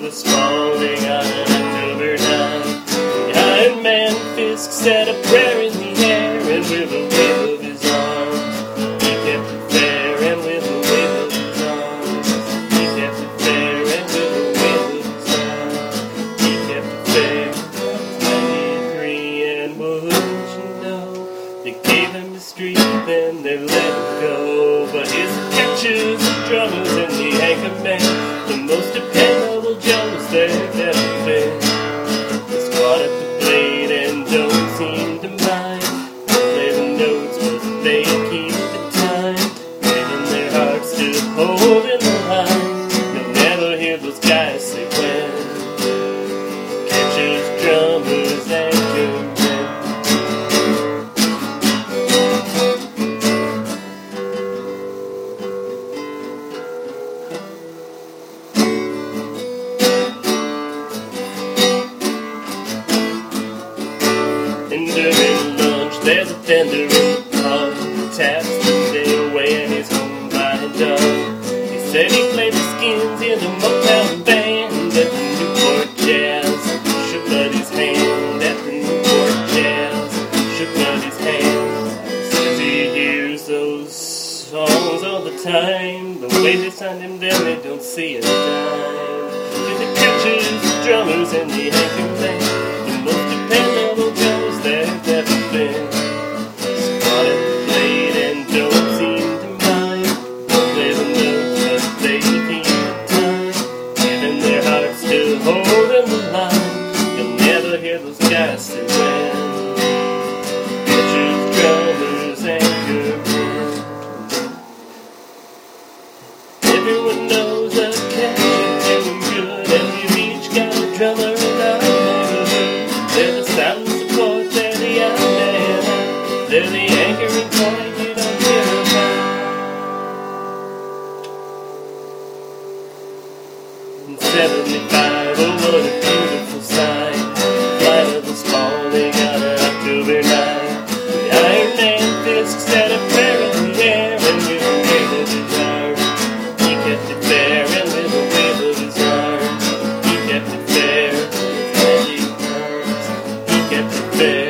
was falling on an October night. The Iron Man Fisk said a prayer in the air, and with a wave of his arms, he kept it fair. And with a wave of his arms, he kept it fair. And with a wave of his arms, he kept it fair. 93, and wouldn't you know, they gave him the street, then they let him go. But his catchers and drummers and the anchor man, the most dependable Jones there've ever been. They squat at the blade and don't seem to mind. Play the notes, but they keep the time, giving their hearts to holding the line. You'll never hear those guys say when. Catchers, drummers, anchor men. And during lunch, there's a tender in the pub who taps the day away and he's home by dawn. He said he played the Skins in a Motown band at the Newport Jazz. Shook Buddy's hand at the Newport Jazz. Shook Buddy's hand. Says he hears those songs all the time. The way they signed him down, they don't see a dime. To the catchers, the drummers, and the anchor man, the most dependable Jones there've ever been. Squat at the blade and don't seem to mind. Play the notes, but they keep the time, giving their hearts to holding the line. You'll never hear those guys say when. Catchers, drummers, anchor men. Everyone knows a catcher's doing good, and we've each got a drummer in our neighborhood. They're the silent support, they're the out man, they're the anchoring point you don't hear about. In 75, oh what a beautiful sight, flight of us falling on an October night. The Iron Man Fisk set a prayer in the air, and with a wave of his arms, he kept it fair. And with a wave of his arms, he kept it fair. With his magic arms, he kept it fair.